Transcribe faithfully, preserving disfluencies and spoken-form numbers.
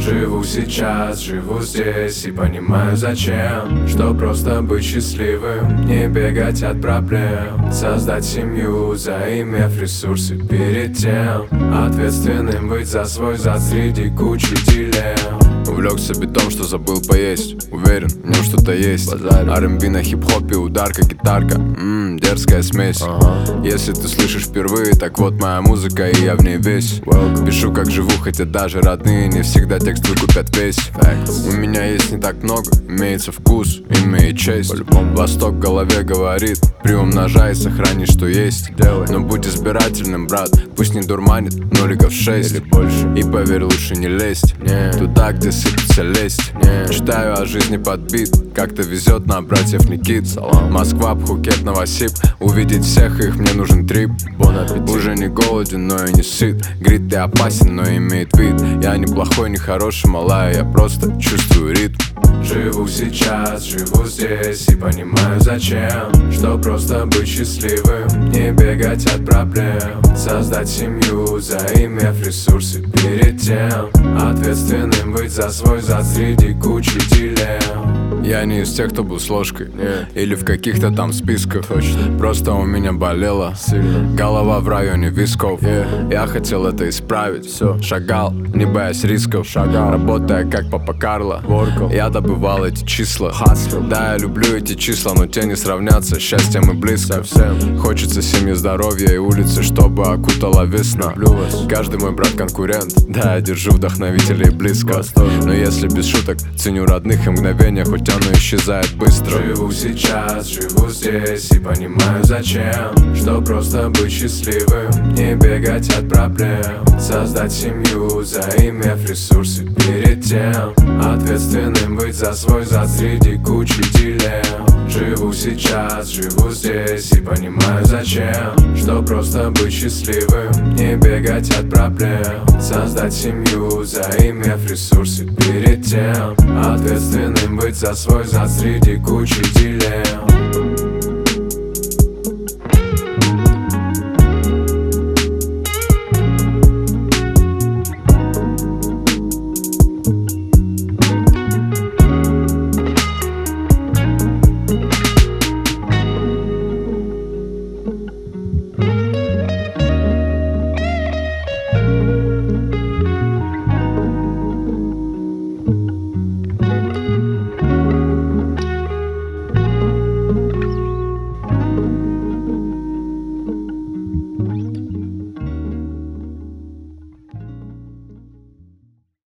Живу сейчас, живу здесь и понимаю зачем. Что просто быть счастливым, не бегать от проблем. Создать семью, заимев ресурсы перед тем. Ответственным быть за свой зад среди кучи дилемм. Увлекся битом, что забыл поесть. Уверен, в нем что-то есть. ар эм би на хип-хопе, ударка, гитарка. Ммм, дерзкая смесь. ага. Если ты слышишь впервые, так вот моя музыка, и я в ней весь. Welcome. Пишу как живу, хотя даже родные не всегда текст выкупят весь. Facts. У меня есть не так много, имеется вкус, имеет честь. Восток в голове говорит, приумножай, сохрани, что есть. Делай. Но будь избирательным, брат, пусть не дурманит ноликов шесть или больше. И поверь, лучше не лезть не. Туда, где сыпется лезть не. Читаю о жизни подбит, как-то везет на братьев Никит. Салам. Москва, Пхукет, Новосиб. Увидеть всех их, мне нужен трип. Уже не голоден, но и не сыт. Грит, ты опасен, но имеет вид. Я не плохой, не хороший, малая, я просто чувствую ритм. Живу сейчас, живу здесь и понимаю зачем. Что просто быть счастливым, не бегать от проблем. Создать семью, заимев ресурсы перед тем. Ответственным быть за свой зад среди кучи дилемм. Я не из тех, кто был с ложкой yeah. или в каких-то там списках. Точно. Просто у меня болела сильно. Голова в районе висков yeah. Я хотел это исправить. Все. Шагал, не боясь рисков. Шагал. Работая как папа Карло. Workal. Я добывал эти числа. Hustle. Да, я люблю эти числа, но те не сравнятся. Счастьем и близко. Совсем. Хочется семьи, здоровья и улицы, чтобы окутала весна. Каждый мой брат конкурент. Да, я держу вдохновителей близко. Восторг. Но если без шуток, ценю родных и мгновения, хоть оно исчезает быстро. Живу сейчас, живу здесь и понимаю зачем. Что просто быть счастливым, не бегать от проблем. Создать семью, заимев ресурсы перед тем. Ответственным быть за свой зад среди кучи дилемм. Живу сейчас, живу здесь и понимаю зачем. Что просто быть счастливым, не бегать от проблем. Создать семью, заимев ресурсы перед тем. Ответственным быть за свой зад среди кучи дилемм.